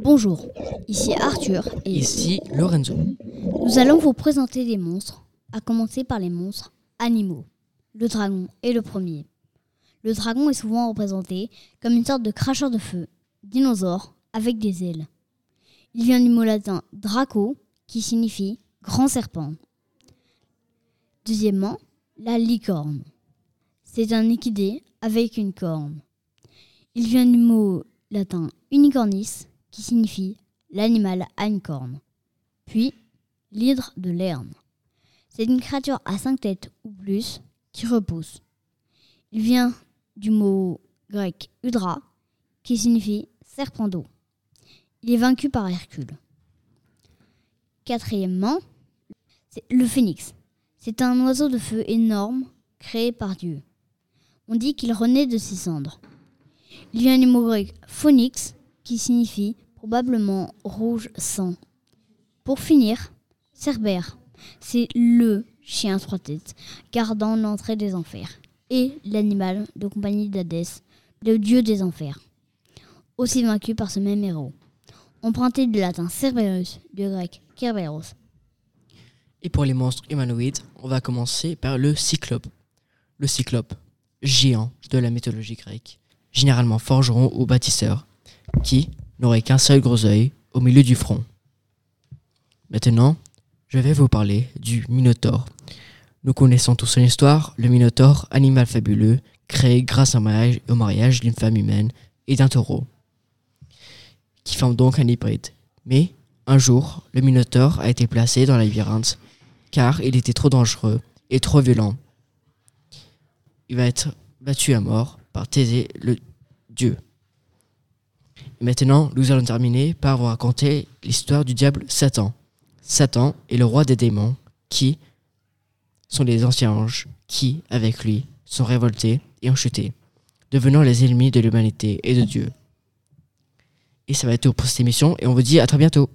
Bonjour, ici Arthur et Ici Lorenzo. nous allons vous présenter des monstres, à commencer par les monstres animaux. Le dragon est le premier. Le dragon est souvent représenté comme une sorte de cracheur de feu, dinosaure avec des ailes. Il vient du mot latin draco, qui signifie grand serpent. Deuxièmement, la licorne. C'est un équidé avec une corne. Il vient du mot latin unicornis, qui signifie l'animal à une corne. Puis, l'hydre de Lerne. C'est une créature à 5 têtes ou plus qui repousse. Il vient du mot grec hydra, qui signifie serpent d'eau. Il est vaincu par Hercule. Quatrièmement, c'est le phénix. C'est un oiseau de feu énorme créé par Dieu. On dit qu'il renaît de ses cendres. Il vient du mot grec phonix, qui signifie probablement rouge sang. Pour finir, Cerbère, c'est le chien à 3 têtes, gardant l'entrée des enfers, et l'animal de compagnie d'Hadès, le dieu des enfers, aussi vaincu par ce même héros. Emprunté du latin Cerberus, du grec Kerberos. Et pour les monstres humanoïdes, on va commencer par le cyclope. Le cyclope, géant de la mythologie grecque, généralement forgeron ou bâtisseur, qui n'aurait qu'un seul gros œil au milieu du front. Maintenant, je vais vous parler du Minotaure. Nous connaissons tous son histoire, le Minotaure, animal fabuleux, créé grâce au mariage d'une femme humaine et d'un taureau, qui forme donc un hybride. Mais, un jour, le Minotaure a été placé dans la labyrinthe, car il était trop dangereux et trop violent. Il va être battu à mort par Thésée, le dieu. Et maintenant, nous allons terminer par vous raconter l'histoire du diable Satan. Satan est le roi des démons, qui sont les anciens anges, qui, avec lui, sont révoltés et ont chuté, devenant les ennemis de l'humanité et de Dieu. Et ça va être tout pour cette émission, et on vous dit à très bientôt.